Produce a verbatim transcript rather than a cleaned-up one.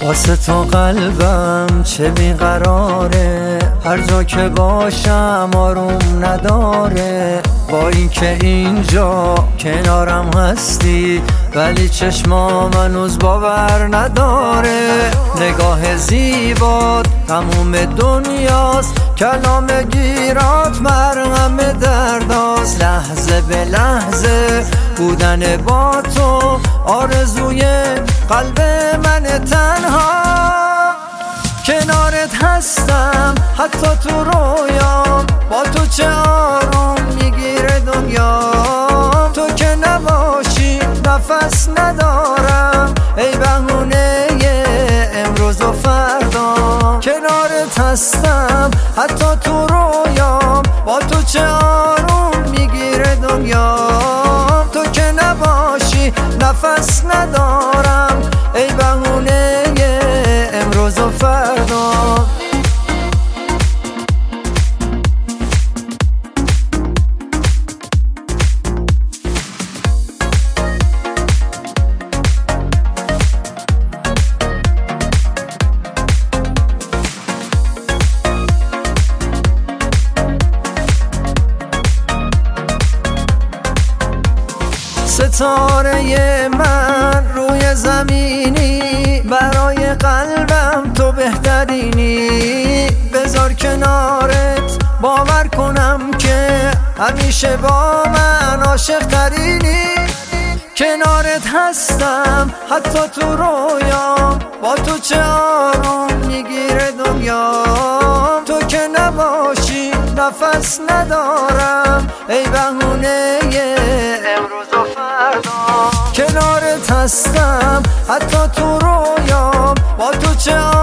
واسه تو قلبم چه بیقراره، هر جا که باشم آروم نداره. با اینکه اینجا کنارم هستی ولی چشمام هنوز باور نداره. نگاه زیبات تموم دنیاست، کلام گیرات مرهم درداست. لحظه به لحظه بودن با تو آرزوی قلب من تنها. کنارت هستم حتی تو رویام، با تو چه آروم میگیره دنیام. تو که نباشی نفس ندارم، ای بهونه امروز و فردا. کنارت هستم حتی تو رویام، با تو چه آروم میگیره دنیام. تو که نباشی نفس ندارم، ای بهونه امروز و فردا. ستاره من روی زمینی، برای قلبم تو بهترینی. بذار کنارت باور کنم که همیشه با من عاشق ترینی. کنارت هستم حتی تو رویام، با تو چه آروم میگیره دنیام. تو که نباشی نفس ندارم، ای بهونه امروز و فردا. کنارت هستم حتی تو رویام، با تو چه